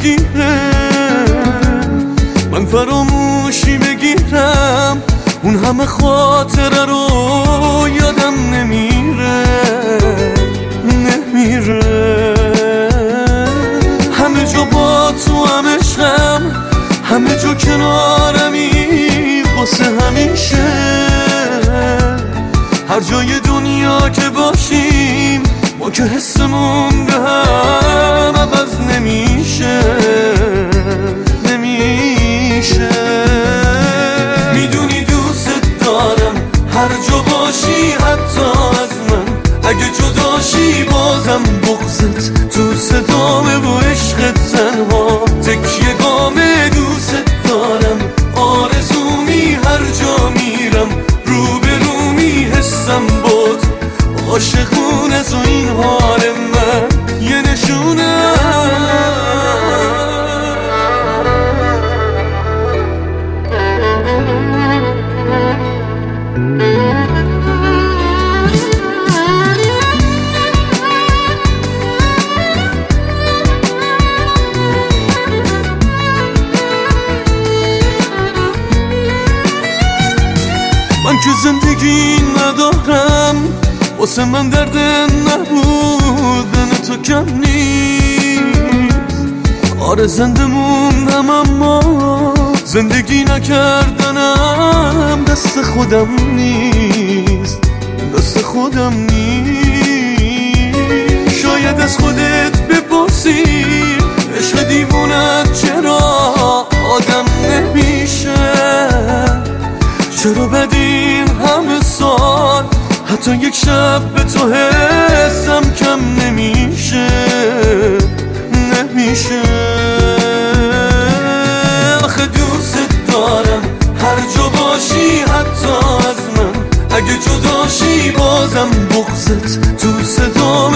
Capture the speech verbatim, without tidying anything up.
بگیره، من فراموشی بگیرم، اون همه خاطره رو یادم نمیره نمیره. همه جا با تو هم عشقم، همه جا کنارمی واسه همیشه. هر جای دنیا که باشیم ما که حسمون به هم عوض نمیشه نمیشه. میدونی دوست دارم هر جا باشی، حتی از من اگه جداشی بازم بغضت تو صدامه و عشقت تنها تکیه گامه. دوست دارم آرزومی هر جا میرم، رو به رو میحسم بود عاشقونه تو این حال من یه نشونه. من که زندگی ندارم، واسه من درد نبودن تو کم نیست. آره زنده موندم اما زندگی نکردنم دست خودم نیست دست خودم نیست. شاید از خودت بپرسی عشق دیوونت چرا آدم نمیشه، چرا بدین همه سال حتی یک شب به تو حسم کم نمیشه نمیشه. آخه دوست دارم هر جا باشی، حتی از من اگه جداشی بازم بغضت تو صدام